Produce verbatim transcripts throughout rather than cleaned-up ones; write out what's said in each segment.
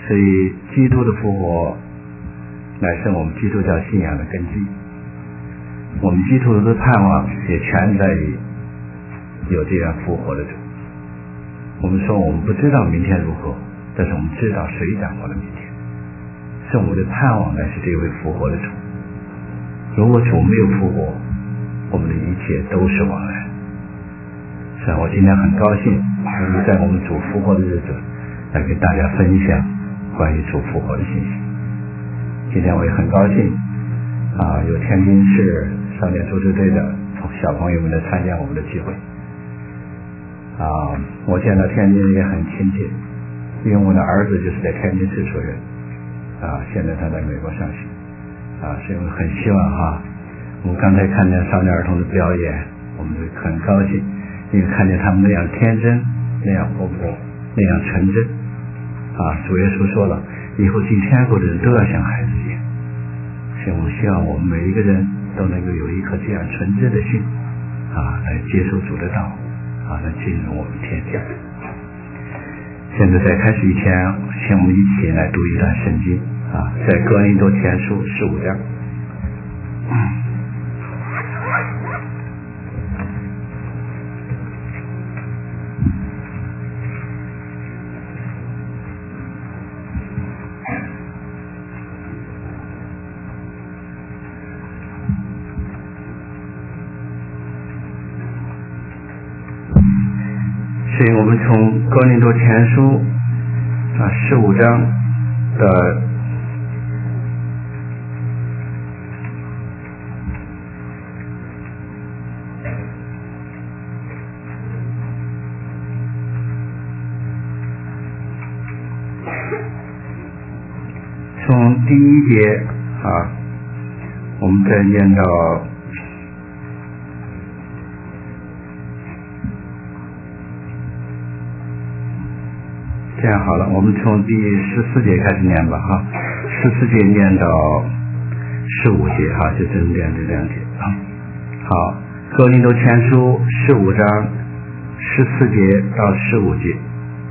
所以基督的复活乃是我们基督教信仰的根基。我们基督徒的盼望也全在于有这样复活的主。我们说我们不知道明天如何，但是我们知道谁掌握了明天，是我们的盼望乃是这位复活的主。如果主没有复活，我们的一切都是枉然。是啊，我今天很高兴能够在我们主复活的日子来跟大家分享关于主复活的信息。今天我也很高兴啊，有天津市少年足球队的小朋友们来参加我们的聚会啊，我见到天津也很亲切，因为我的儿子就是在天津市出人啊，现在他在美国上学啊，所以我很希望哈，我们刚才看见少年儿童的表演，我们就很高兴，因为看见他们那样天真，那样活泼，那样纯真啊。主耶稣说了，以后进天国的人都要像孩子一样。所以我们希望我们每一个人都能够有一颗这样纯真的心啊，来接受主的道啊，来进入我们天家。现在在开始以前，请我们一起来读一段圣经啊，在哥林多前书十五章。所以我们从哥林多前书啊十五章的从第一节啊，我们再念到这样好了，我们从第十四节开始念吧哈，十四节念到十五节哈，就这念这两节啊。好，哥林多前书十五章十四节到十五节。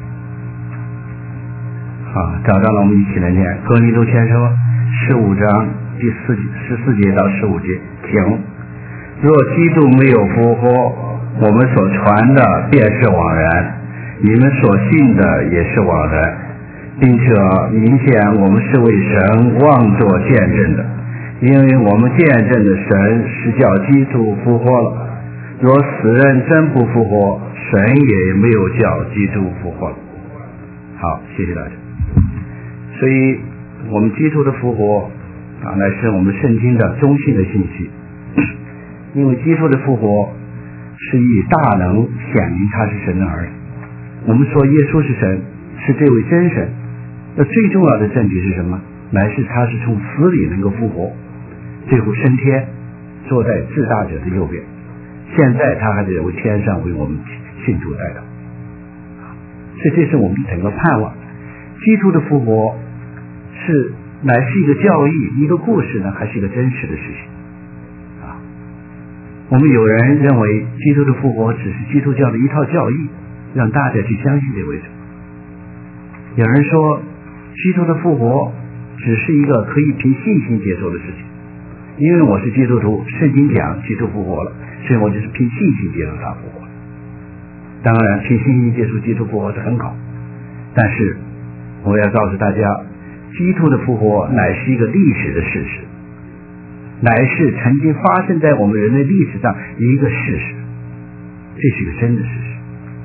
好，找到了，我们一起来念哥林多前书十五章第四十四节到十五节。请，若基督没有复活，我们所传的便是枉然，你们所信的也是枉然，并且明显我们是为神妄作见证的，因为我们见证的神是叫基督复活了。若死人真不复活，神也没有叫基督复活了。好，谢谢大家。所以我们基督的复活啊，乃是我们圣经的中心的信息。因为基督的复活是以大能显明他是神的儿子。我们说耶稣是神，是这位真神，那最重要的证据是什么？乃是他是从死里能够复活，最后升天，坐在至大者的右边。现在他还在为天上为我们信主代祷。所以这是我们整个盼望。基督的复活是乃是一个教义，一个故事呢，还是一个真实的事情啊？我们有人认为基督的复活只是基督教的一套教义，让大家去相信这位主。有人说基督的复活只是一个可以凭信心接受的事情，因为我是基督徒，圣经讲基督复活了，所以我就是凭信心接受他复活了。当然凭信心接受基督复活是很好，但是我要告诉大家，基督的复活乃是一个历史的事实，乃是曾经发生在我们人类历史上一个事实，这是一个真的事实。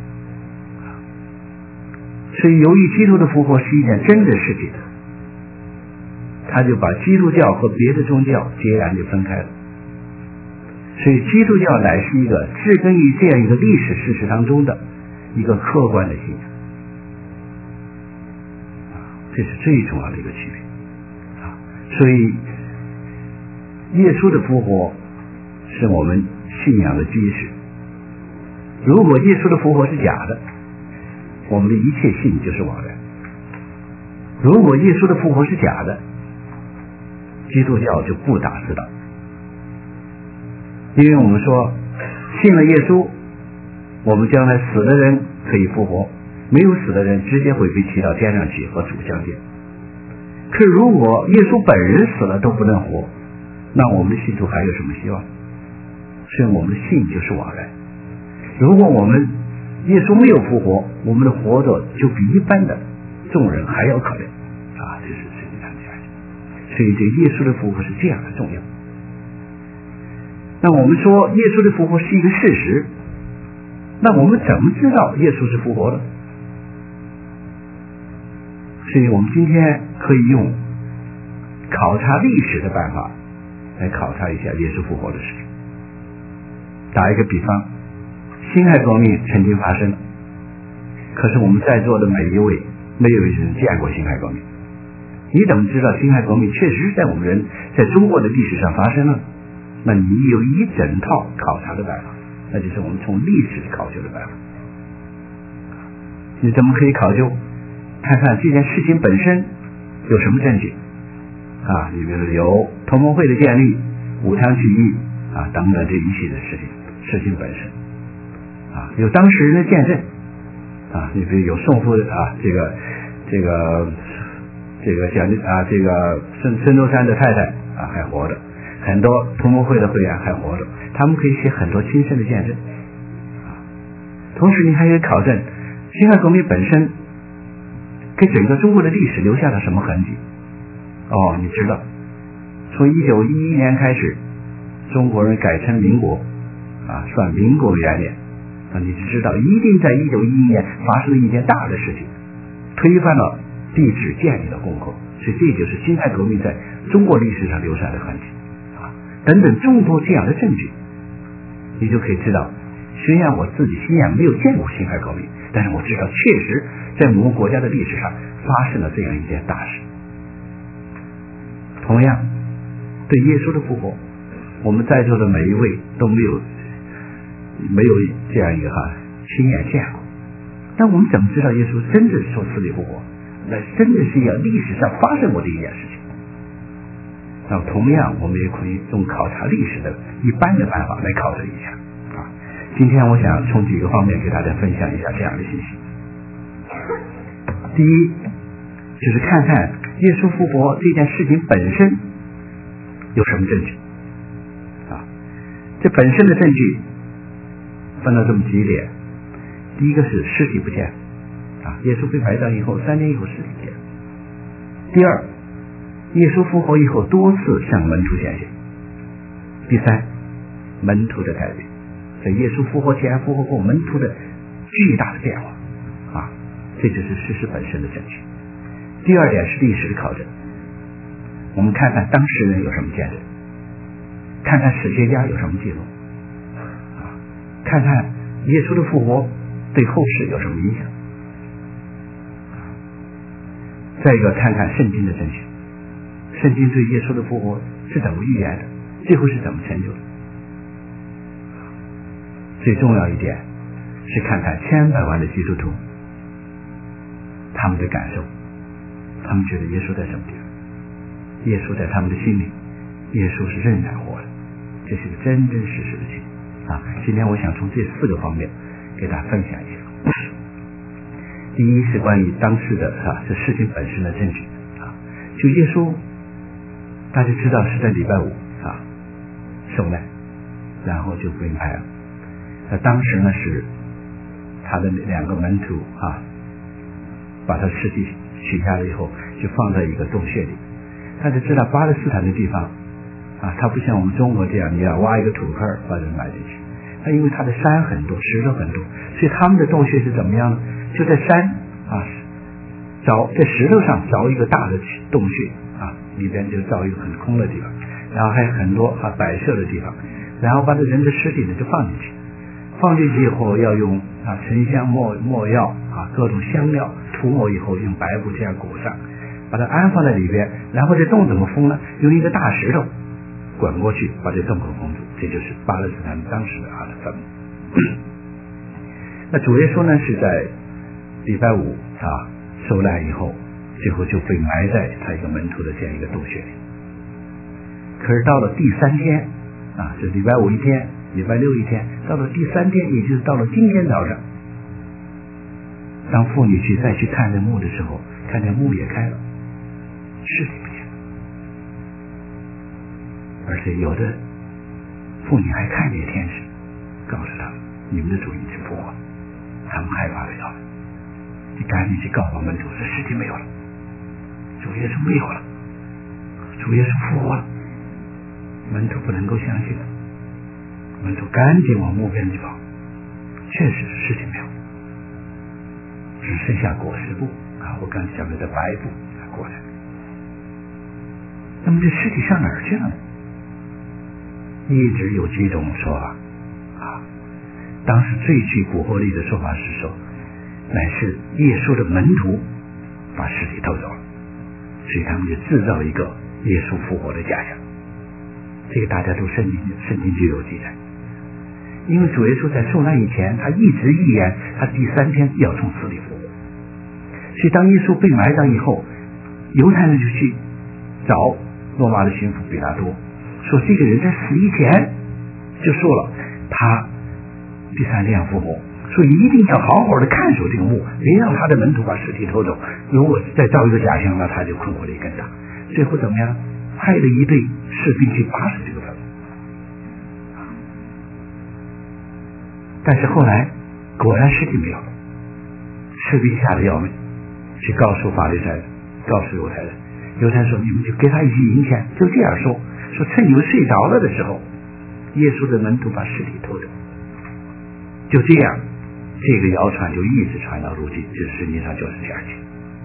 所以由于基督的复活是一件真的事情，他就把基督教和别的宗教截然就分开了。所以基督教乃是一个植根于这样一个历史事实当中的一个客观的信仰，这是最重要的一个区别。所以耶稣的复活是我们信仰的基石。如果耶稣的复活是假的，我们的一切信就是枉然。如果耶稣的复活是假的，基督教就不打自当。因为我们说信了耶稣，我们将来死的人可以复活，没有死的人直接会被提到天上去和主相见。 可是如果耶稣本人死了都不能活，那我们信徒还有什么希望？所以我们的信就是枉然。如果我们耶稣没有复活，我们的活着就比一般的众人还要可怜啊！这是圣经上讲的。所以这个耶稣的复活是这样的重要。那我们说耶稣的复活是一个事实，那我们怎么知道耶稣是复活的？所以我们今天可以用考察历史的办法来考察一下耶稣复活的事情。打一个比方，辛亥革命曾经发生，可是我们在座的每一位没有一人见过辛亥革命，你怎么知道辛亥革命确实在我们人在中国的历史上发生了？那你有一整套考察的办法，那就是我们从历史考究的办法。你怎么可以考究？看看这件事情本身有什么证据啊？你比如有同盟会的建立、武昌起义啊等等这一系列的事情，事情本身啊，有当事人的见证啊，你比如有宋父的啊，这个这个这个蒋啊，这个孙孙中山的太太啊还活着，很多同盟会的会员还活着，他们可以写很多亲身的见证啊。同时，你还可以考证辛亥革命本身给整个中国的历史留下了什么痕迹？哦，你知道，从一九一一年开始，中国人改称民国，啊，算民国元年，啊，你就知道一定在一九一一年发生了一件大的事情，推翻了帝制建立了共和，所以这就是辛亥革命在中国历史上留下的痕迹，啊，等等众多这样的证据，你就可以知道，虽然我自己亲眼没有见过辛亥革命，但是我知道确实在我们国家的历史上发生了这样一件大事。同样，对耶稣的复活，我们在座的每一位都没有没有这样一个哈亲眼见过。但我们怎么知道耶稣真的受死里复活？那真的是一个历史上发生过的一件事情。那同样，我们也可以用考察历史的一般的办法来考证一下啊。今天我想从几个方面给大家分享一下这样的信息。第一，就是看看耶稣复活这件事情本身有什么证据啊？这本身的证据分了这么几点。第一个是尸体不见啊，耶稣被埋葬以后三天以后尸体见。第二，耶稣复活以后多次向门徒显现。第三，门徒的改变，在耶稣复活前复活后门徒的巨大的变化啊，这就是事实本身的证据。第二点是历史的考证，我们看看当事人有什么见证，看看史学家有什么记录啊，看看耶稣的复活对后世有什么影响，再一个看看圣经的证据，圣经对耶稣的复活是怎么预言的，最后是怎么成就的。最重要一点是看看千百万的基督徒他们的感受，他们觉得耶稣在什么地方？耶稣在他们的心里，耶稣是仍然活的，这是个真真实实的情啊！今天我想从这四个方面给大家分享一下。第一是关于当时的啊这事情本身的证据啊，就耶稣大家知道是在礼拜五啊受难，然后就被埋了。那当时呢是他的两个门徒啊，把他尸体取下来以后，就放在一个洞穴里。大家知道巴勒斯坦的地方啊，它不像我们中国这样，你要挖一个土坑把人埋进去。它因为它的山很多，石头很多，所以他们的洞穴是怎么样呢？就在山啊，凿在石头上凿一个大的洞穴啊，里边就造一个很空的地方，然后还有很多啊摆设的地方，然后把这人的尸体呢就放进去。放进去以后要用啊沉香末末药啊各种香料涂抹以后，用白布这样裹上，把它安放在里边。然后这洞怎么封呢？用一个大石头滚过去，把这洞口封住。这就是巴勒斯坦当时的他的坟墓。那主耶稣呢是在礼拜五啊受难以后，最后就被埋在他一个门徒的这样一个洞穴里。可是到了第三天啊，就礼拜五一天，礼拜六一天，到了第三天，也就是到了今天早上，当妇女去再去看这墓的时候，看见墓也开了， 尸体不见，而且有的妇女还看见天使告诉他们，你们的主已经复活，他们害怕的要命，你赶紧去告诉门徒，这尸体没有了，主耶稣没有了，主耶稣复活了。门徒不能够相信，门徒赶紧往墓边去跑，确实尸体没有，只剩下裹尸布啊，我刚才讲的白布裹着。那么这尸体上哪儿去了呢？一直有几种说法啊，当时最具蛊惑力的说法是说，乃是耶稣的门徒把尸体偷走了，所以他们就制造一个耶稣复活的假象。这个大家都圣经圣经就有记载，因为主耶稣在受难以前，他一直预言他第三天要从死里复活，所以当耶稣被埋葬以后，犹太人就去找罗马的巡抚比拉多，说这个人在死以前就说了他第三天要复活，所以一定要好好的看守这个墓，别让他的门徒把尸体偷走，如果再造一个假象，那他就困惑力更大。最后怎么样？派了一队士兵去把守这个坟墓，但是后来果然尸体没有了，士兵吓得要命，去告诉法利赛人，告诉犹太人，犹太人说你们就给他一些银钱，就这样说，说趁你们睡着了的时候，耶稣的门徒把尸体偷走，就这样，这个谣传就一直传到如今，这实际上就是假情。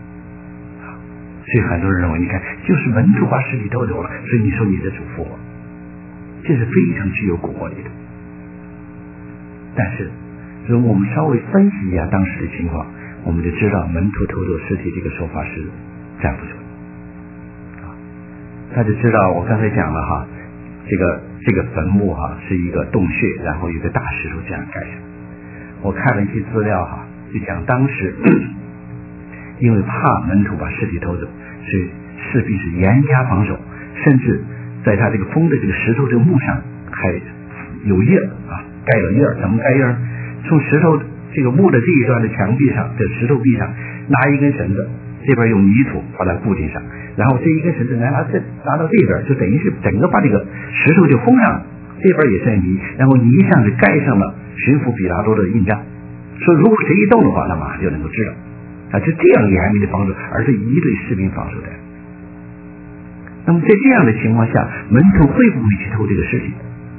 所以很多人认为，你看，就是门徒把尸体偷走了，所以你说你的主复活，这是非常具有蛊惑力的。但是，如果我们稍微分析一下当时的情况，我们就知道门徒偷走尸体这个说法是站不住的。大家知道，我刚才讲了哈，这个这个坟墓哈是一个洞穴，然后一个大石头这样盖上。我看了一些资料哈，就讲当时。因为怕门徒把尸体偷走，所以势必是严加防守，甚至在他这个封的这个石头这个墓上还有印啊，盖了印。怎么盖印？从石头这个墓的这一端的墙壁上，这石头壁上拿一根绳子，这边用泥土把它固定上，然后这一根绳子拿拿这拿到这边，就等于是整个把这个石头就封上，这边也是泥，然后泥上是盖上了巡抚比拉多的印章，说如果谁一动的话，那马上就能够知道。啊，就这样严密的防守，而是一队士兵防守的。那么在这样的情况下，门徒会不会去偷这个尸体？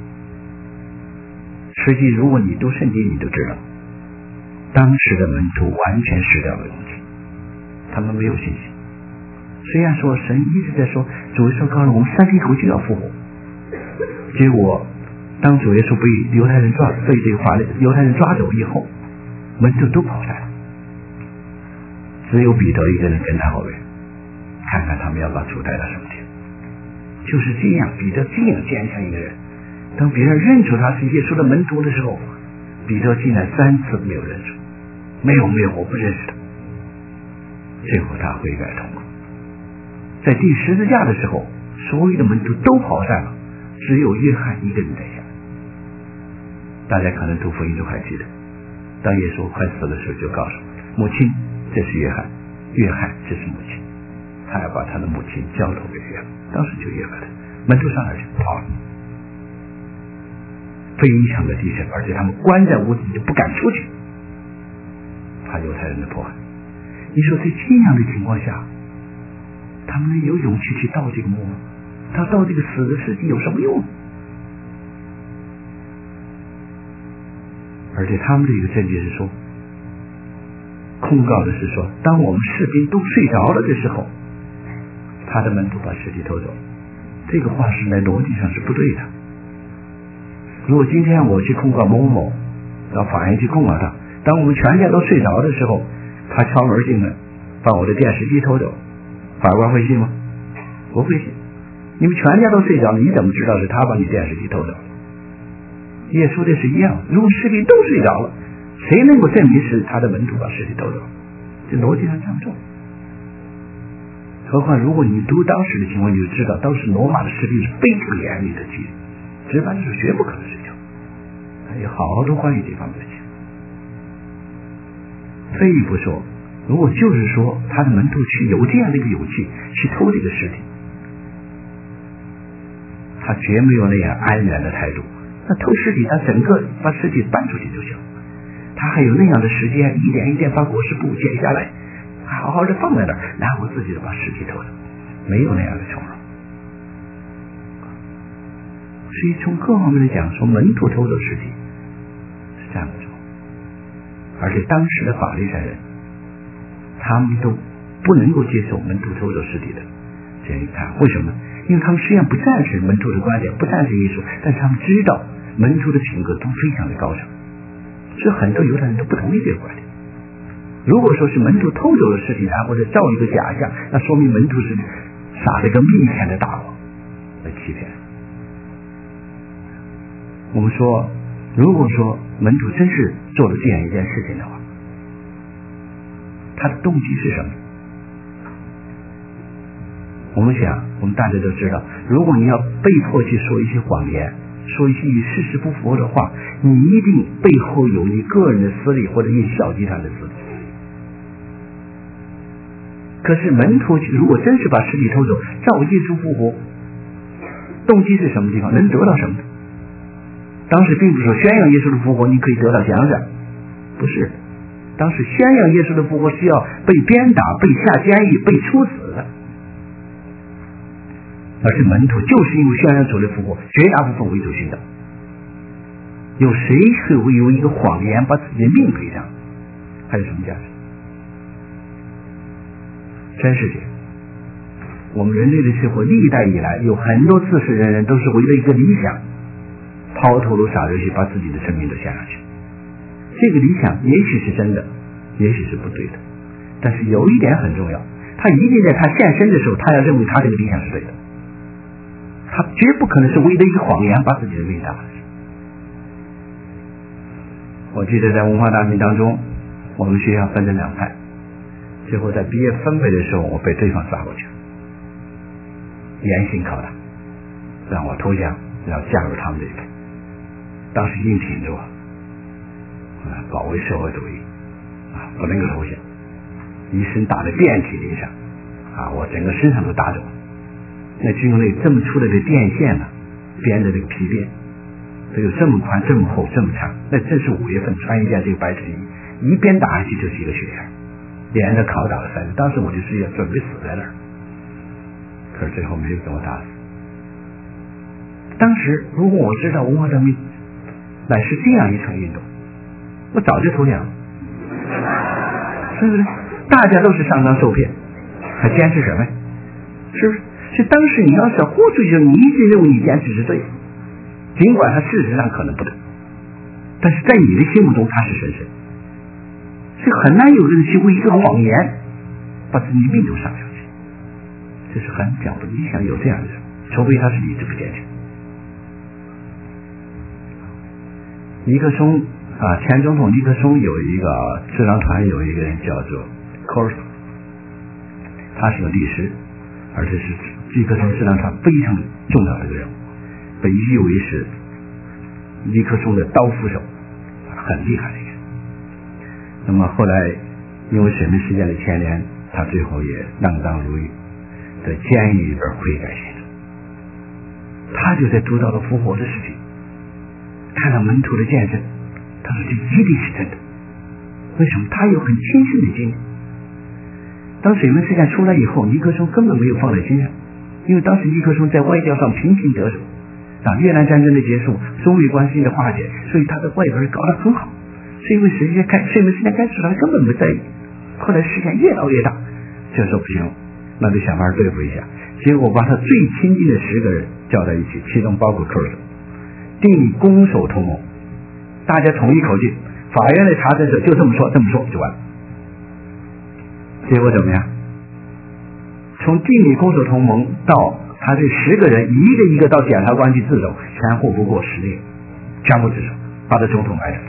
实际如果你读圣经，你都知道，当时的门徒完全失掉了勇气，他们没有信心。虽然说神一直在说，主耶稣告诉我们三天后就要复活，结果当主耶稣被犹太人抓，被这个法律犹太人抓走以后，门徒都跑散了。只有彼得一个人跟在后面，看看他们要把主带到什么地方。就是这样，彼得这样坚强一个人，当别人认出他是耶稣的门徒的时候，彼得竟然三次没有认出，没有没有，我不认识他。最后他悔改痛苦，在钉十字架的时候，所有的门徒都跑散了，只有约翰一个人在下。大家可能读福音都还记得，当耶稣快死的时候，就告诉母亲。这是约翰，约翰这是母亲，他要把他的母亲交托给约翰，当时就约翰了，门徒上哪去跑了，非常的地震，而且他们关在屋子里就不敢出去，怕犹太人的迫害。你说在这样的情况下，他们能有勇气去盗这个墓吗？他盗这个死的尸体有什么用？而且他们的一个证据是说，控告的是说，当我们士兵都睡着了的时候，他的门徒把尸体偷走。这个话是在逻辑上是不对的。如果今天我去控告某某，到法院去控告他，当我们全家都睡着的时候，他敲门进门，把我的电视机偷走，法官会信吗？不会信。你们全家都睡着了，你怎么知道是他把你电视机偷走？耶稣这是一样，如果士兵都睡着了，谁能够证明是他的门徒把尸体偷走？这逻辑上站不住。何况如果你读当时的情况，你就知道当时罗马的士兵是非常严厉的纪律，值班的时候绝不可能睡觉。还有好多关于这方面的情况。退一步说， 如果就是说他的门徒去有这样的一个勇气去偷这个尸体，他绝没有那样安然的态度。那偷尸体他整个把尸体搬出去就行，他还有那样的时间一点一点把裹尸布剪下来好好的放在那儿，然后自己就把尸体偷了，没有那样的从容。所以从各方面来讲，说门徒偷走尸体是这样的说，而且当时的法利赛人他们都不能够接受门徒偷走尸体的这样一看，为什么？因为他们虽然不赞成门徒的观点，不赞成耶稣，但是他们知道门徒的品格都非常的高尚，所以很多犹太人都不同意这个观点。如果说是门徒偷走了尸体，然后再造一个假象，那说明门徒是撒了一个明显的大谎来欺骗。我们说，如果说门徒真是做了这样一件事情的话，他的动机是什么？我们想，我们大家都知道，如果你要被迫去说一些谎言，说一些与事实不符的话，你一定背后有你个人的私利或者一小集团的私利。可是门徒如果真是把尸体偷走，照耶稣复活，动机是什么地方？能得到什么？当时并不是说宣扬耶稣的复活你可以得到奖赏，不是，当时宣扬耶稣的复活是要被鞭打、被下监狱、被处死的。而是门徒就是因为宣扬主的复活，绝大部分为主殉道。有谁会为有一个谎言把自己的命赔上？还有什么价值？真是这样。我们人类的社会历代以来有很多自私人人都是为了一个理想，抛头颅洒热血，把自己的生命都献上去。这个理想也许是真的，也许是不对的，但是有一点很重要，他一定在他献身的时候，他要认为他这个理想是对的。他绝不可能是为了一个谎言把自己的命打了。我记得在文化大革命当中，我们学校分成两派，最后在毕业分配的时候，我被对方抓过去，严刑拷打，让我投降，要加入他们这一派。当时硬挺着我，啊，保卫社会主义，啊，不能够投降，一身打得遍体鳞伤，啊，我整个身上都打着我。那军队这么粗的这电线呢，编的这个皮鞭，这有这么宽、这么厚、这么长。那正是五月份穿一件这个白衬衣，一鞭打下去就是一个血眼，连着拷打了三次。当时我就是要准备死在那儿，可是最后没有给我打死。当时如果我知道文化革命乃是这样一场运动，我早就投降了，是不是？大家都是上当受骗，还坚持什么呀？是不是？是当时你要是豁出去，你一直认为你坚持是对的，尽管它事实上可能不对，但是在你的心目中它是神圣，是很难有人去为一个谎言把自己命都上上去，这是很讲不。你想有这样的人，除非他是理智不坚强。尼克松啊，前总统尼克松有一个智囊团，有一个人叫做科尔索，他是个律师，而且是尼克松智囊团非常重要的一个人物，被誉为是尼克松的刀斧手，很厉害的一个人。那么后来因为水门事件的牵连，他最后也锒铛入狱，在监狱里边悔改信主。他就在读到了复活的事情，看到门徒的见证，他说这一定是真的。为什么？他有很亲身的经历。当水门事件出来以后，尼克松根本没有放在心上，因为当时尼克松在外交上频频得手，啊，越南战争的结束，中美关系的化解，所以他的外交搞得很好。是因为时间开水门事件开始，他根本不在意。后来事件越闹越大，就说不行，那就想法对付一下。结果把他最亲近的十个人叫在一起，其中包括科尔索，定攻守同盟，大家统一口径，法院的查证者就这么说，这么说就完了。结果怎么样？从定理攻守同盟到他这十个人一个一个到检察官去自首，全部不过十年，全部自首，把他总统埋了。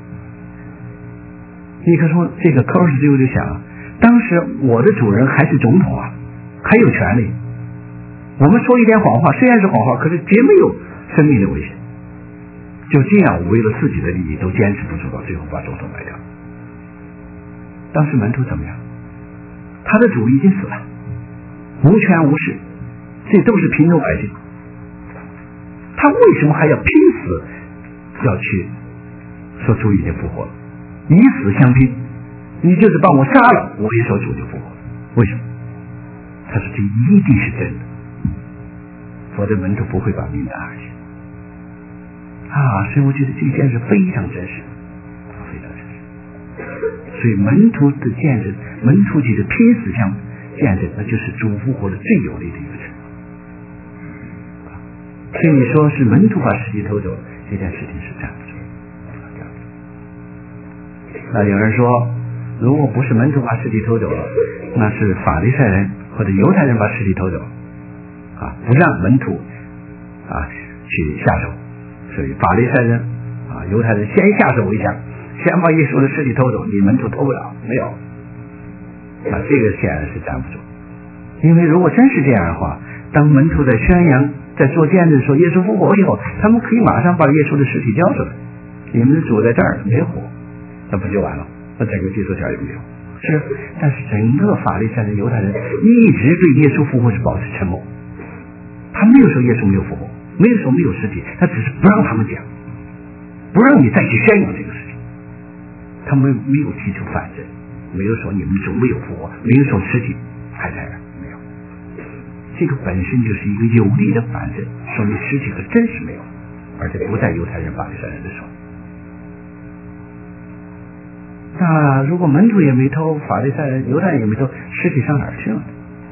尼克松这个科尔索最后就想，当时我的主人还是总统啊，还有权利。我们说一点谎话，虽然是谎话，可是绝没有生命的危险。就这样，为了自己的利益，都坚持不住，到最后把总统埋掉。当时门徒怎么样？ 他的主已经死了，无权无势，这都是平头百姓。他为什么还要拼死要去说主已经复活了？以死相拼，你就是把我杀了，我也说主就复活了。为什么？他说这一定是真的，否则门徒不会把命带下去啊！所以我觉得这件事非常真实，非常真实。所以门徒的见证，门徒级的拼死相见证，那就是主复活的最有力的一个证。所以你说是门徒把尸体偷走，这件事情是站不住。那有人说，如果不是门徒把尸体偷走了，那是法利赛人或者犹太人把尸体偷走啊，不让门徒啊去下手。所以法利赛人啊犹太人先下手为强，先把耶稣的尸体偷走，你门徒偷不了，没有。啊，这个显然是站不住。因为如果真是这样的话，当门徒在宣扬在做见证说耶稣复活以后，他们可以马上把耶稣的尸体交出来，你们的主在这儿没活，那不就完了？那整个基督教有没有？是，但是整个法利赛人犹太人一直对耶稣复活是保持沉默，他没有说耶稣没有复活，没有说没有尸体，他只是不让他们讲，不让你再去宣扬这个事情。他们没有提出反证，没有说你们主没有复活，没有说尸体还在那，没有。这个本身就是一个有力的反证，说明尸体可真是没有，而且不在犹太人法利赛人的手。那如果门徒也没偷，法利赛人犹太人也没偷，尸体上哪儿去了？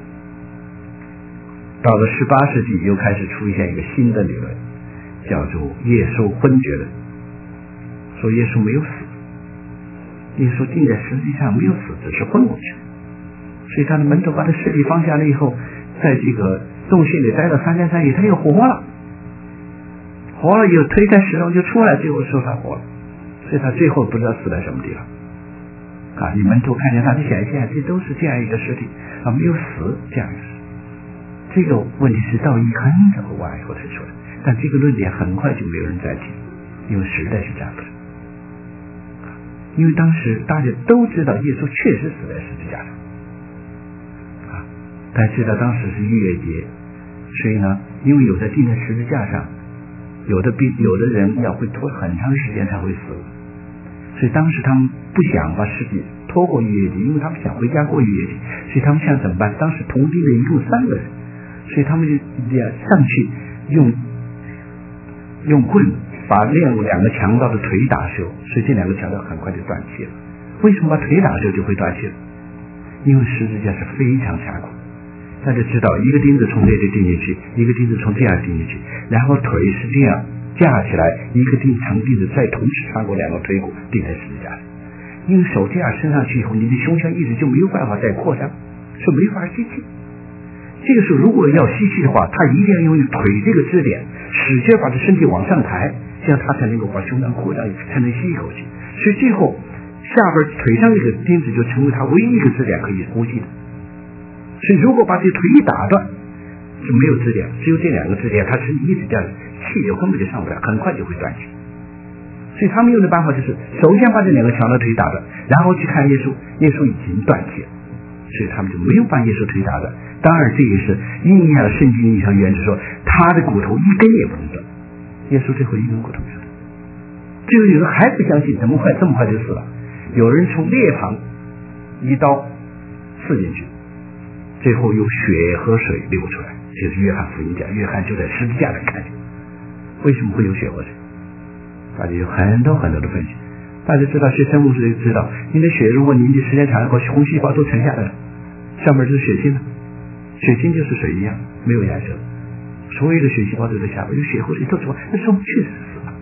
到了十八世纪又开始出现一个新的理论，叫做耶稣昏厥论，说耶稣没有死，耶稣钉在十字架上没有死，只是昏过去。所以他的门徒把他尸体放下了以后，在这个洞穴里待了三天三夜，他又活了，活了以后推开石头就出来，最后说他活了。所以他最后不知道死在什么地方啊！你门徒看见他的显现，这都是这样一个尸体啊，没有死这样一个尸体。这个问题是到一很早晚以后才出来，但这个论点很快就没有人再提，因为实在是站不住。因为当时大家都知道耶稣确实死在十字架上啊，大家知道当时是逾越节，所以呢，因为有的钉在十字架上，有的病有的人要会拖很长时间才会死，所以当时他们不想把尸体拖过逾越节，因为他们想回家过逾越节，所以他们想怎么办？当时同钉的一共三个人，所以他们就上去用用棍把另两个强盗的腿打折，所以这两个强盗很快就断气了。为什么把腿打折就会断气了？因为十字架是非常残酷，大家知道一个钉子从这里钉进去，一个钉子从这样钉进去，然后腿是这样架起来，一个钉长钉子再同时穿过两个腿骨钉在十字架上。因为手这样伸上去以后，你的胸腔一直就没有办法再扩张，是没法吸气。这个时候如果要吸气的话，他一定要用腿这个支点使劲把这身体往上抬，这样他才能够把胸腔扩张，才能吸一口气。所以最后下边腿上这个钉子就成为他唯一一个支点可以呼吸的。所以如果把这腿一打断，就没有支点，只有这两个支点，他身体一直这样，气就根本就上不了，很快就会断气。所以他们用的办法就是首先把这两个强盗腿打断，然后去看耶稣，耶稣已经断气了，所以他们就没有把耶稣腿打断。当然这也是印下了圣经意义上原则，说他的骨头一根也不能断，耶稣最后一根骨头没有断。最后有人还不相信，怎么快这么快就死了？有人从裂旁一刀刺进去，最后有血和水流出来，就是约翰福音讲，约翰就在十字架上看见。为什么会有血和水？大家有很多很多的分析。大家知道学生物学知道，你的血如果凝聚时间长了后，红细胞都沉下来了，上面就是血清了，血清就是水一样没有颜色，所有的血细胞都在下边，有血和水都出来，那时候确实死了。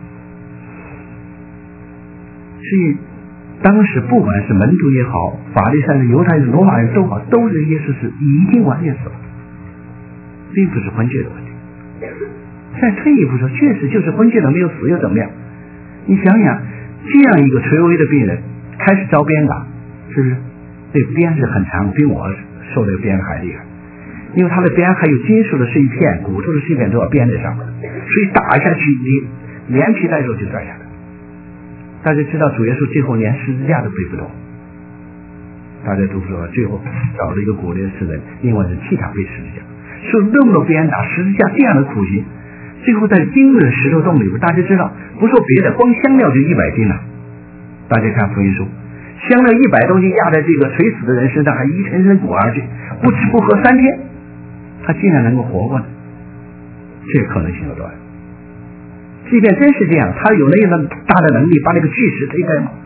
所以当时不管是门徒也好，法利赛人、犹太人、罗马人都好，都认耶稣是已经完全死了，并不是昏厥的问题。再退一步说，确实就是昏厥了，没有死又怎么样？你想想，这样一个垂危的病人开始遭鞭打，是不是？这个鞭是很长，比我受这个鞭还厉害，因为他的鞭还有金属的碎片、骨头的碎片都要鞭在上面，所以打下去你连皮带肉就断下来。大家知道主耶稣最后连十字架都背不动， 大家都说最后找了一个古列士人，另外是替他背十字架，受那么鞭打，十字架这样的苦刑，最后在钉的石头洞里边，大家知道不说别的，光香料就一百斤了。大家看福音书，香料一百多斤压在这个垂死的人身上，还一层层裹上去，不吃不喝三天，他竟然能够活过来，这个可能性有多大？即便真是这样，他有那个大的能力把那个巨石推开吗？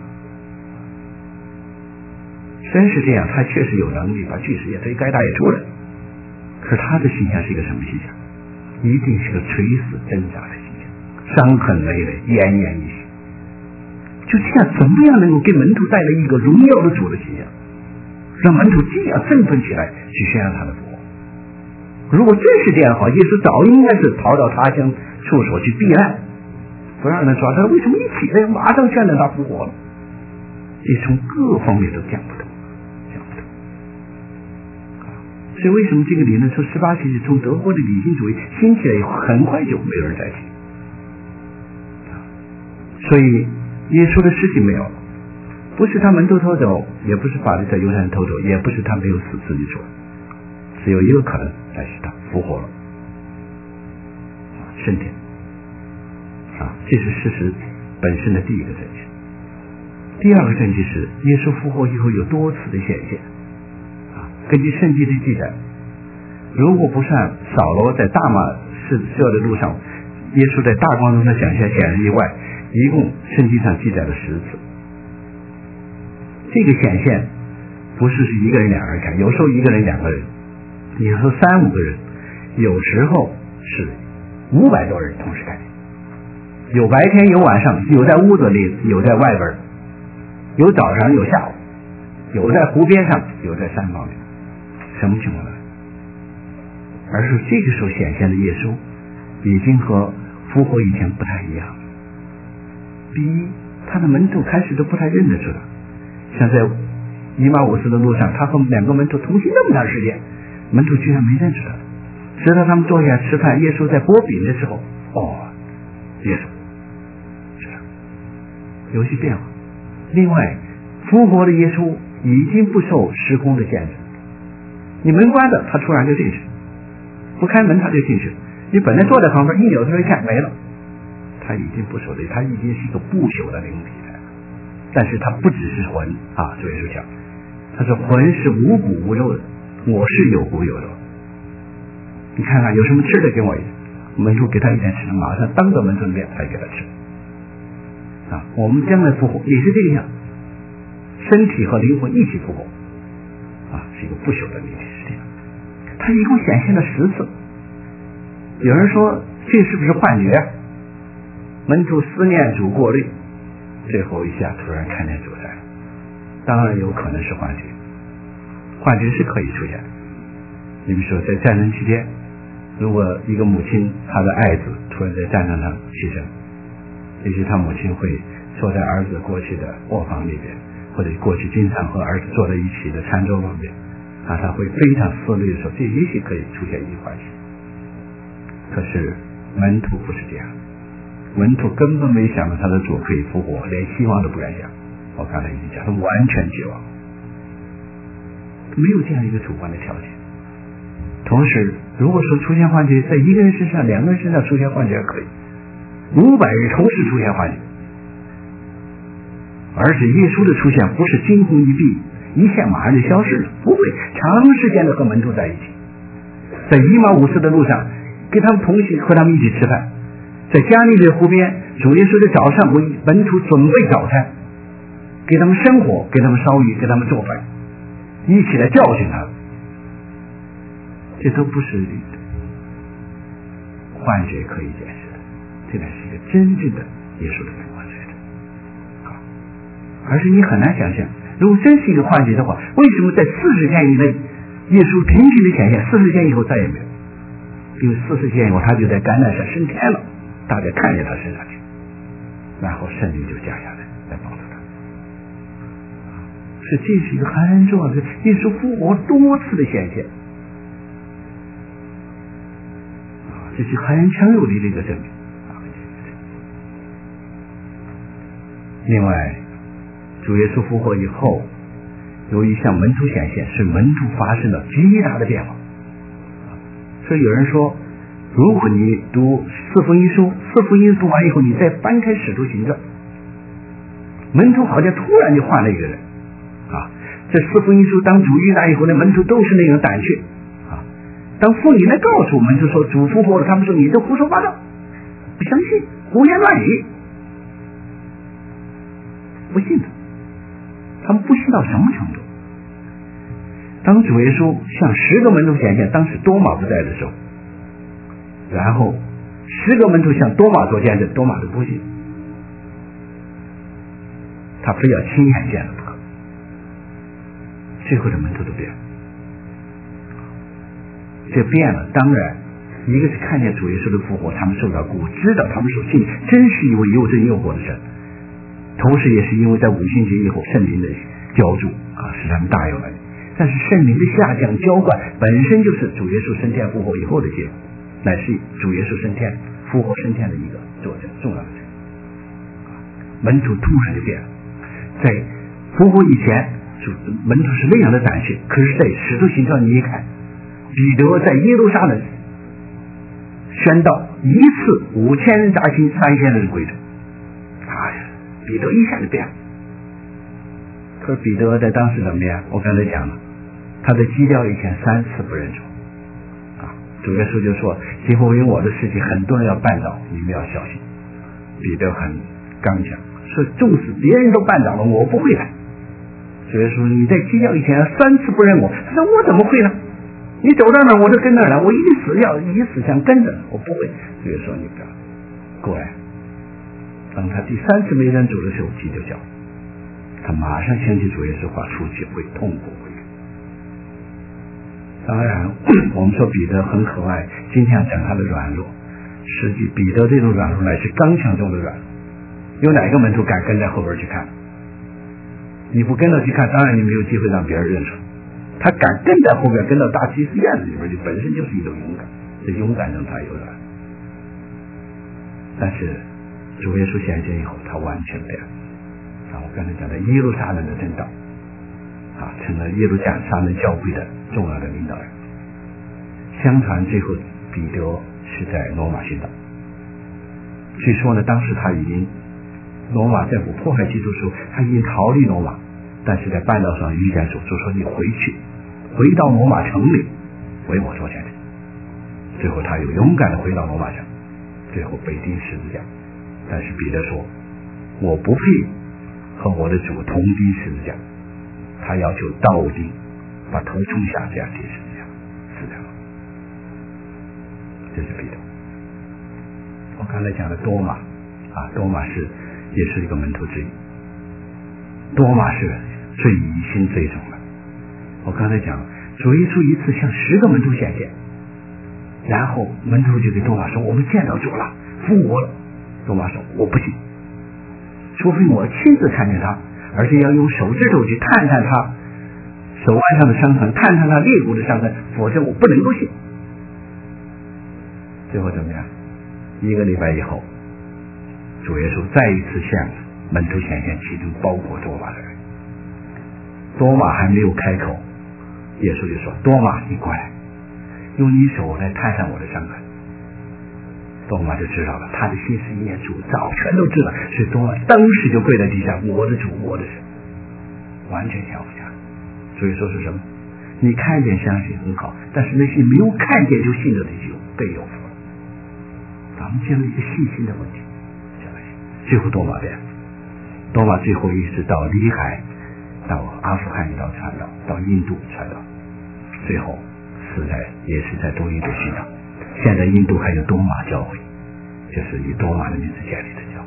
真是这样，他确实有能力把巨石也推开，他也出来。可是他的形象是一个什么形象？一定是个垂死挣扎的形象，伤痕累累，奄奄一息。就这样，怎么样能够给门徒带来一个荣耀的主的形象，让门徒这样振奋起来去宣扬他的复活？如果真是这样的话，耶稣早应该是逃到他乡处所去避难，不让人抓他。为什么一起来马上宣扬他复活了？这从各方面都讲不通，讲不通。所以为什么这个理论从十八世纪从德国的理性主义兴起来以后，很快就没有人再提？所以耶稣的尸体没有了，不是他门徒偷走，也不是法律在犹太人偷走，也不是他没有死自己出来，只有一个可能，那是他复活了，升天啊，这是事实本身的第一个证据。第二个证据是耶稣复活以后有多次的显现啊，根据圣经的记载，如果不算扫罗在大马士革的路上，耶稣在大光中的显现显现以外，一共圣经上记载了十次。这个显现不是是一个人两个人看，有时候一个人两个人，有时候三五个人，有时候是五百多人同时看见，有白天有晚上，有在屋子里，有在外边，有早上有下午，有在湖边上，有在山旁边，什么情况呢？而是这个时候显现的耶稣已经和复活以前不太一样。第一，他的门徒开始都不太认得出他，像在以马忤斯的路上，他和两个门徒同行那么长时间，门徒居然没认出他，直到他们坐下吃饭，耶稣在剥饼的时候，哦，耶稣是他，有些变化。另外，复活的耶稣已经不受时空的限制，你门关着，他突然就进去，不开门他就进去，你本来坐在旁边，一扭头一看没了，他已经不受这，他已经是一个不朽的灵体了。但是他不只是魂啊，主耶稣讲，他说魂是无骨无肉的，我是有骨有肉。你看看有什么吃的给我一点，门徒给他一点吃，马上当着门徒面才给他吃。啊，我们将来复活也是这个样，身体和灵魂一起复活，啊，是一个不朽的灵体，是这样。他一共显现了十次。有人说这是不是幻觉？门徒思念主过虑，最后一下突然看见主来了，当然有可能是幻觉，幻觉是可以出现。你比如说在战争期间，如果一个母亲她的爱子突然在战场上牺牲，也许他母亲会坐在儿子过去的卧房里边，或者过去经常和儿子坐在一起的餐桌旁边，啊，他会非常思虑的时候，这也许可以出现一个幻觉。可是门徒不是这样，门徒根本没想到他的主可以复活，连希望都不敢想。我刚才已经讲，他完全绝望，没有这样一个主观的条件。同时，如果说出现幻觉，在一个人身上、两个人身上出现幻觉可以，五百人同时出现幻觉，而且耶稣的出现不是惊鸿一瞥，一下马上就消失了，不会长时间的和门徒在一起。在以马忤斯的路上，跟他们同行，和他们一起吃饭。在加利利湖边，主耶稣的早上为门徒准备早餐，给他们生火，给他们烧鱼，给他们做饭，一起来教训他们。这都不是幻觉可以解释的，这才是一个真正的耶稣的复活来的。而是你很难想象，如果真是一个幻觉的话，为什么在四十天以内，耶稣频频的显现，四十天以后再也没有？因为四十天以后他就在橄榄山升天了，大家看见他升上去，然后圣灵就降下来来帮助他。所以这是一个很重要的，耶稣复活多次的显现，这是很强有力的一个证明。另外，主耶稣复活以后， 由于向门徒显现，使门徒发生了极大的变化。所以有人说，如果你读四福音书，四福音读完以后，你再翻开使徒行传，门徒好像突然就换了一个人啊！这四福音书当主遇难以后，那门徒都是那种胆怯啊。当妇女来告诉门徒说主复活了，他们说你这胡说八道，不相信，胡言乱语，不信的。他们不信到什么程度？当主耶稣向十个门徒显现，当时多马不在的时候，然后十个门徒向多马做见证，多马都不信，他非要亲眼见了不可。最后的门徒都变了，这变了，当然一个是看见主耶稣的复活，他们受到鼓舞，知道他们所信真是一位又真又活的神，同时也是因为在五旬节以后圣灵的浇筑啊，使他们大有能力。但是圣灵的下降浇灌本身就是主耶稣升天复活以后的结果，乃是主耶稣升天复活升天的一个作证重要的证。门徒突然就变了，在复活以前门徒是那样的胆怯，可是在使徒行传你一看，彼得在耶路撒冷宣道一次五千人扎心，三千人归主，哎呀，彼得一下就变了。可是彼得在当时怎么样？我刚才讲了，他在基调以前三次不认主啊，主耶稣就说今后因我的事情很多人要绊倒，你们要小心。彼得很刚强，说纵使别人都绊倒了，我不会的。主耶稣你在基调以前三次不认我，他说我怎么会呢？你走到哪我就跟那儿来，我一死要以死相跟着，我不会。主耶稣你不要。果然当他第三次没认主的时候，急就叫他马上想起主耶稣话，出去会痛苦悔改。当然我们说彼得很可爱，今天讲他的软弱，实际彼得这种软弱乃是刚强中的软弱。有哪个门徒敢跟在后边去看？你不跟着去看，当然你没有机会让别人认出。他敢跟在后边，跟到大祭司院子里边去，本身就是一种勇敢，这勇敢让他有软。但是主耶稣显现以后，他完全变了。啊，我刚才讲的耶路撒冷的正道啊，成了耶路撒冷教会的重要的领导人。相传最后彼得是在罗马殉道，据说呢，当时他已经罗马政府迫害基督的时候，他已经逃离罗马，但是在半道上遇见主，就说你回去，回到罗马城里为我做见证。最后他又勇敢的回到罗马城，最后被钉十字架。但是彼得说，我不配和我的主同钉十字架，他要求倒钉，把头冲下，这样钉十字架，死掉了。这是彼得。我刚才讲的多马啊，多马是也是一个门徒之一，多马是最疑心最重的。我刚才讲主耶稣一次向十个门徒显现，然后门徒就对多马说，我们见到主了，复活了。多马说，我不信，除非我亲自看见他，而且要用手指头去探探他手腕上的伤痕，探探他肋骨的伤痕，否则我不能够信。最后怎么样？一个礼拜以后，主耶稣再一次向门徒显现，其中包括多马的人。多马还没有开口，耶稣就说，多马你过来，用你手来探探我的伤痕。多马就知道了，他的心思意念主早全都知道，所以多马当时就跪在地下，我的主我的神，完全降服下来。所以说是什么？你看见相信很好，但是那些没有看见就信的那些被有福了。咱们建立一个信心的问题。最后多马变，多马最后一直到里海，到阿富汗一道传道，到印度传道，最后死在也是在东印度殉道。现在印度还有多马教会，就是以多马的名字建立的教会。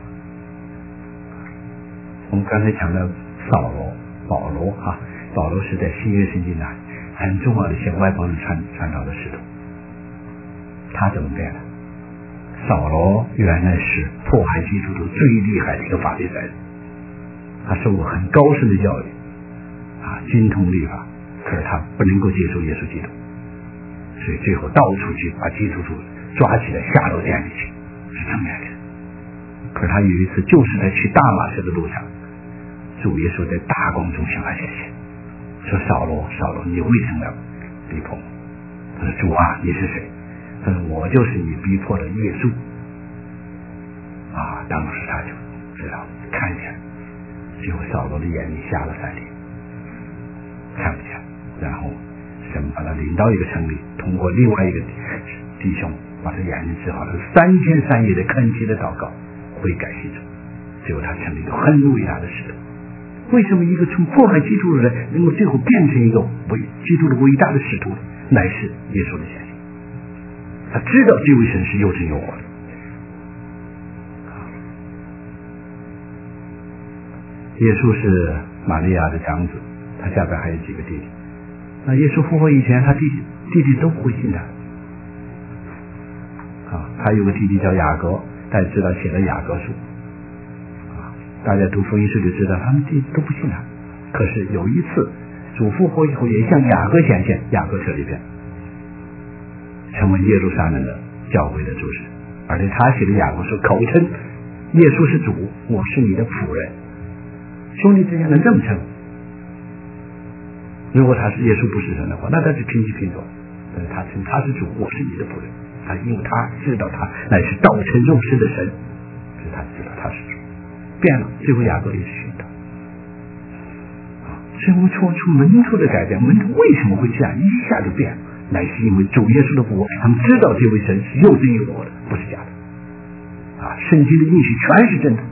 我们刚才讲的扫罗、保罗啊，保罗是在新约圣经啊很重要的向外邦人传传道的使徒。他怎么变的？扫罗原来是迫害基督徒最厉害的一个法利赛人，他受过很高深的教育啊，精通律法，可是他不能够接受耶稣基督，所以最后到处去把基督徒抓起来下到监里去，是这么样的。可是他有一次就是在去大马士的路上，主耶稣在大光中向他显现， 说扫罗，扫罗，你为什么要逼迫我？他说主啊，你是谁？他说我就是你逼迫的耶稣。啊，当时他就知道看见，结果扫罗的眼睛瞎了三天，看不见。然后神把他领到一个城里，通过另外一个弟兄把他眼睛治好了，三天三夜的恳切的祷告，悔改信主，结果他成了一个很伟大的使徒。为什么一个从迫害基督的人能够最后变成一个伟基督的伟大的使徒？乃是耶稣的显现。他知道这位神是又真又活的。耶稣是玛利亚的长子，他下边还有几个弟弟。那耶稣复活以前，他弟弟弟都不会信他。啊，他有个弟弟叫雅各，大家知道写了雅各书。啊，大家读福音书就知道他们弟弟都不信他。可是有一次主复活以后，也向雅各显现，雅各这里边成为耶路撒冷的教会的主持，而且他写的雅各书口称耶稣是主，我是你的仆人。兄弟之间能这么称？如果他是耶稣不是神的话，那他是平起平坐。但是他称他是主，我是你的仆人。他因为他知道他乃是道成肉身的神，所以他知道他是主。变了，最后雅各也是寻道。所以我们说出门徒的改变，门徒为什么会这样一下就变了？乃是因为主耶稣的复活，他们知道这位神是又真又活的，不是假的。啊，圣经的应许全是真的。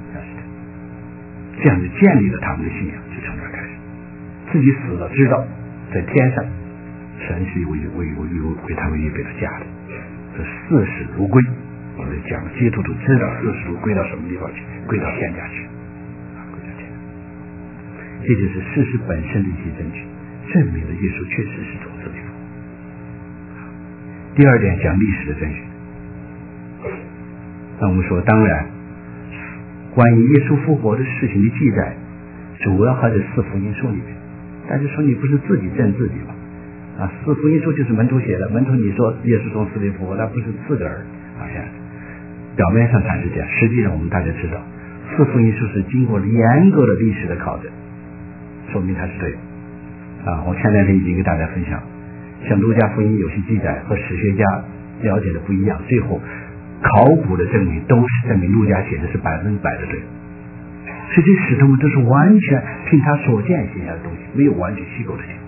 这样就建立了他们的信仰，就从这儿开始，自己死了知道在天上神是为为为为为他们预备的家的，这视死如归。我们讲基督徒知道视死如归到什么地方去？归到天家去，啊，归到天家。这就是事实本身的一些证据，证明了耶稣确实是从死里复活。第二点讲历史的证据。那我们说，当然。关于耶稣复活的事情的记载，主要还是四福音书里面。但是说你不是自己证自己吗？啊，四福音书就是门徒写的，门徒你说耶稣从死里复活，那不是自个儿好像表面上看是这样，实际上我们大家知道，四福音书是经过了严格的历史的考证，说明它是对的。啊，我前两天已经给大家分享，像路加福音有些记载和史学家了解的不一样，最后考古的证明都是证明路加写的是百分之百的对，所以这使徒们都是完全凭他所见写下的东西，没有完全虚构的写。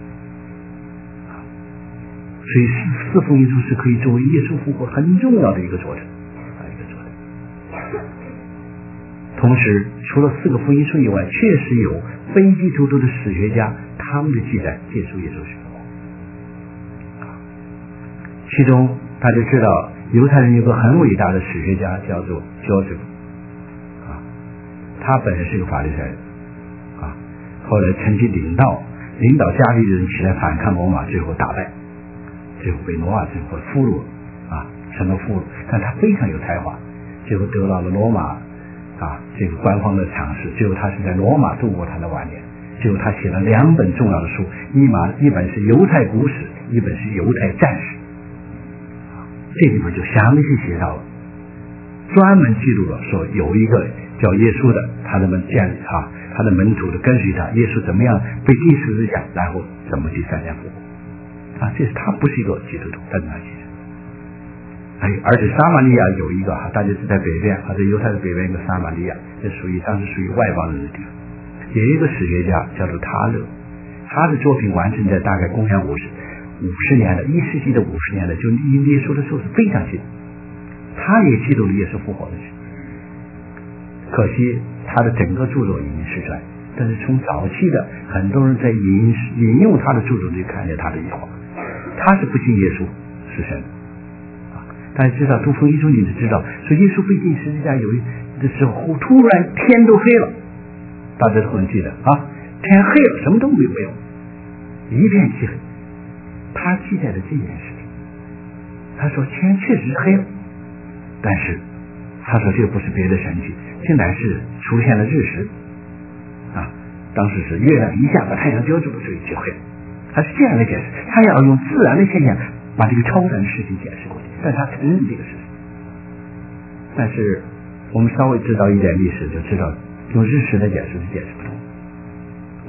所以四四福音书是可以作为耶稣复活很重要的一个佐证，一个佐证。同时，除了四个福音书以外，确实有非基督徒的史学家他们的记载介绍耶稣是复活。其中大家知道。犹太人有个很伟大的史学家叫做 Joseph 啊，他本人是个法利赛人啊，后来曾经领导领导加利人起来反抗罗马，最后打败，最后被罗马政府俘虏啊，成了俘虏。但他非常有才华，最后得到了罗马啊这个官方的赏识，最后他是在罗马度过他的晚年。最后他写了两本重要的书，一马一本是犹太古史，一本是犹太战史。这里面就详细写到了，专门记录了说有一个叫耶稣的，他的门建立啊，他的门徒的跟随他，耶稣怎么样被钉十字架，然后怎么第三天复活啊，这是他不是一个基督徒，但是他记着。还有，而且撒玛利亚有一个啊，大家是在北边啊，在犹太的北边一个撒玛利亚，这属于当时属于外邦人的地方。有一个史学家叫做塔勒，他的作品完成在大概公元五十。五十年的一世纪的五十年的，就离耶稣的时候是非常近，他也记录了耶稣复活的事。可惜他的整个著作已经失传，但是从早期的很多人在引引用他的著作就看见他的异化，他是不信耶稣是神啊。大家知道读福音书你就知道，说耶稣被钉十字架有一的时候，突然天都黑了，大家都很记得啊，天黑了，什么都没有没有，一片漆黑。他记载的这件事情，他说天确实黑了，但是他说这个不是别的神迹，这乃是出现了日食啊，当时是月亮一下把太阳遮住了，所以就黑了。他是这样的解释，他要用自然的现象把这个超然的事情解释过去，但他承认这个事情。但是我们稍微知道一点历史，就知道用日食的解释是解释不通。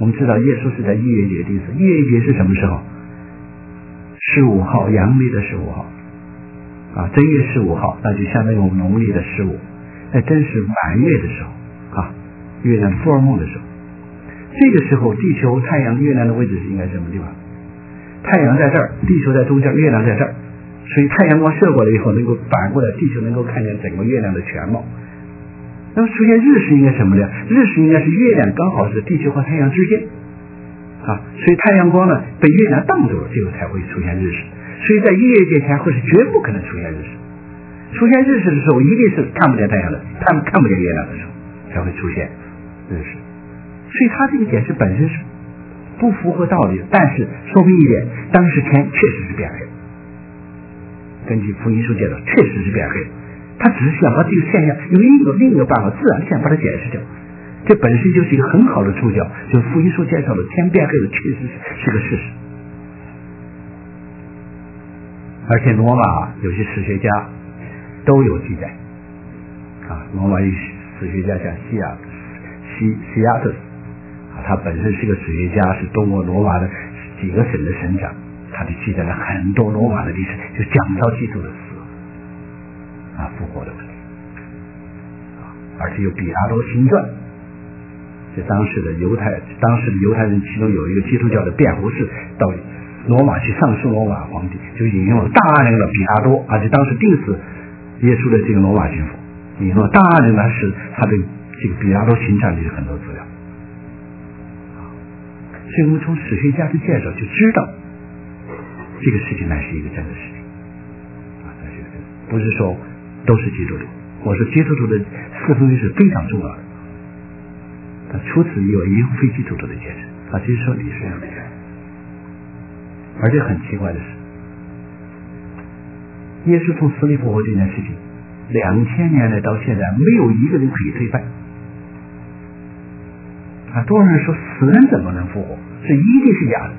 我们知道耶稣是在逾越节钉死，逾越节是什么时候？十五号，阳历的十五号啊，正月十五号，那就相当于我们农历的十五，那真是满月的时候啊，月亮full moon的时候。这个时候地球、太阳、月亮的位置是应该什么地方？太阳在这儿，地球在中间，月亮在这儿，所以太阳光射过来以后，能够反过来，地球能够看见整个月亮的全貌。那么出现日食应该什么呢？日食应该是月亮刚好是地球和太阳之间啊，所以太阳光呢被月亮挡住了，这个才会出现日食。所以在逾越节前后是绝不可能出现日食，出现日食的时候一定是看不见太阳的，看看不见月亮的时候才会出现日食。所以他这个解释本身是不符合道理的，但是说明一点，当时天确实是变黑，根据福音书介绍确实是变黑，他只是想把这个现象用另一个另一个办法自然现把它解释掉，这本身就是一个很好的注脚，就是福音书介绍的天变黑的确实是是个事实。而且罗马有些史学家都有记载啊，罗马有史学家像西亚西西亚特啊，他本身是个史学家，是中国罗马的几个省的省长，他就记载了很多罗马的历史，就讲到基督的死啊复活的问题啊，而且有比拉多新传，这当时的犹太当时的犹太人其中有一个基督教的辩护士到罗马去上诉罗马皇帝，就引用了大量的比拉多，而且当时定死耶稣的这个罗马巡抚引用了大量的是他的这个比拉多行传里的很多资料。所以我们从史学家的介绍就知道这个事情乃是一个真的事情啊，乃是一个真的，不是说都是基督徒。我说基督徒的四福音是非常重要的，但除此以外也有非基督徒的解释啊，这是说理是这样的。而且很奇怪的是，耶稣从死里复活这件事情，两千年来到现在没有一个人可以推翻啊！多少人说死人怎么能复活？这一定是假的。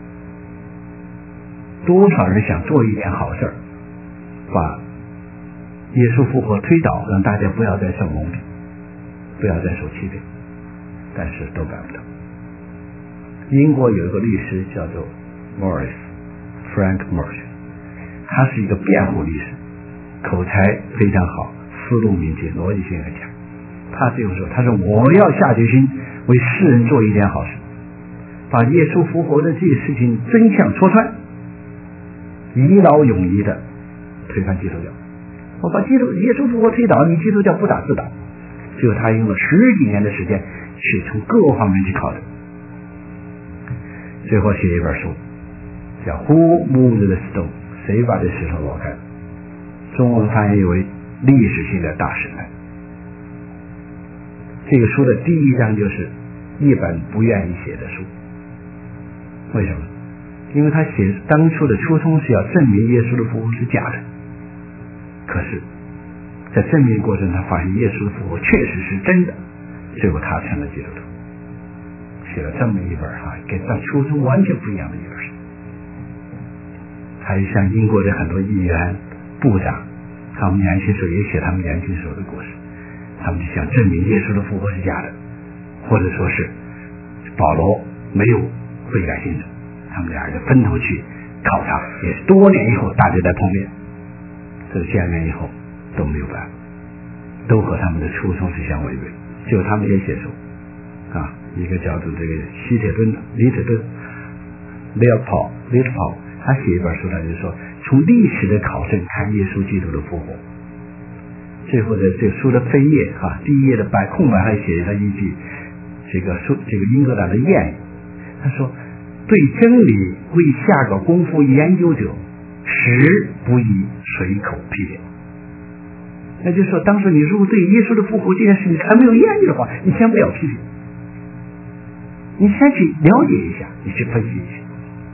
多少人想做一点好事儿，把耶稣复活推倒，让大家不要再受蒙蔽，不要再受欺骗，但是都办不到。英国有一个律师叫做Morris Frank Morris， 他是一个辩护律师，口才非常好，思路敏捷，逻辑性很强。他这样说，他说我要下决心为世人做一点好事，把耶稣复活的这个事情真相戳穿，一劳永逸的推翻基督教。我把基督耶稣复活推倒，你基督教不打自打。最后他用了十几年的时间去从各个方面去考虑，最后写一本书叫 Who Moved the Stone， 谁把这石头挪开了，中文翻译为历史性的大审判。这个书的第一章就是一本不愿意写的书。为什么？因为他写当初的初衷是要证明耶稣的复活是假的，可是在证明过程他发现耶稣的复活确实是真的，最后他成了基督徒，写了这么一本啊，跟他初衷完全不一样的一本书。还有像英国的很多议员、部长，他们年轻时候也写他们年轻时候的故事，他们就想证明耶稣的复活是假的，或者说是保罗没有悔改信主，他们俩人分头去考察，也是多年以后大家再碰面，这个见面以后都没有办法，都和他们的初衷是相违背。最后他们也写书啊，一个叫做这个希铁顿、李铁顿、利奥跑、利特跑，他写一本书，他就说从历史的考证看耶稣基督的复活。最后的这个书的扉页啊，第一页的白空白还写了一句这个书这个英格兰的谚语，他说对真理未下过功夫研究者，实不以随口批评。那就是说，当时你如果对耶稣的复活这件事情还没有研究的话，你先不要批评，你先去了解一下，你去分析一下。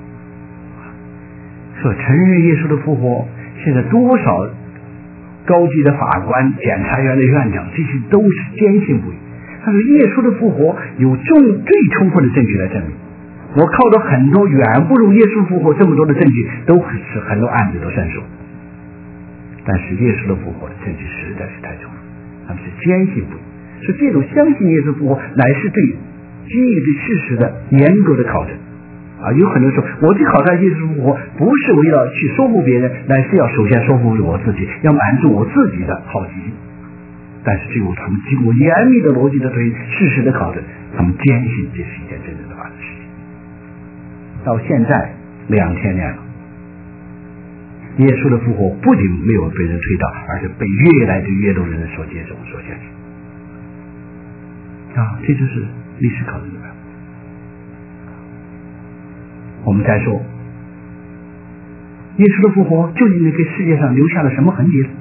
说承认耶稣的复活，现在多少高级的法官、检察院的院长，这些都是坚信不疑。他说耶稣的复活有重最充分的证据来证明，我靠着很多远不如耶稣复活这么多的证据，都使很多案子都胜诉。但是耶稣的复活的证据实在是太充分，他们是坚信不疑。说这种相信耶稣复活乃是对经历对事实的严格的考证啊。有很多时候，我去考察耶稣复活，不是为了去说服别人，乃是要首先说服我自己，要满足我自己的好奇心。但是只有他们经过严密的逻辑的推事实的考证，他们坚信这是一件真正的发生的事情。到现在两千年了，耶稣的复活不仅没有被人推倒，而且被越来越多人所接受、所相信。啊，这就是历史考证的办法。我们再说，耶稣的复活究竟给世界上留下了什么痕迹？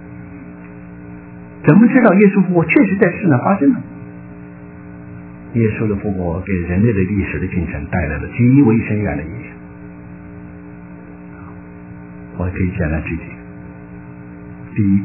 怎么知道耶稣复活确实在世上发生呢？耶稣的复活给人类的历史的进程带来了极为深远的影响。我可以简单举几个。第一，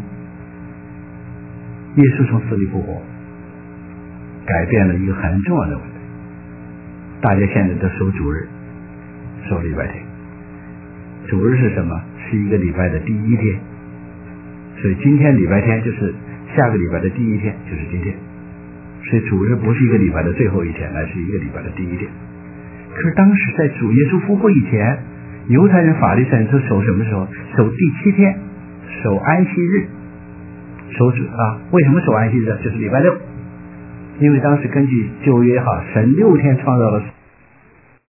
耶稣从死里复活，改变了一个很重要的问题。大家现在都守主日，守礼拜天。主日是什么？是一个礼拜的第一天。所以今天礼拜天就是下个礼拜的第一天，就是今天。所以主日不是一个礼拜的最后一天，乃是一个礼拜的第一天。可是当时在主耶稣复活以前，犹太人法利赛人是守什么时候？守第七天，守安息日。守主啊，为什么守安息日？就是礼拜六。因为当时根据旧约哈，神六天创造了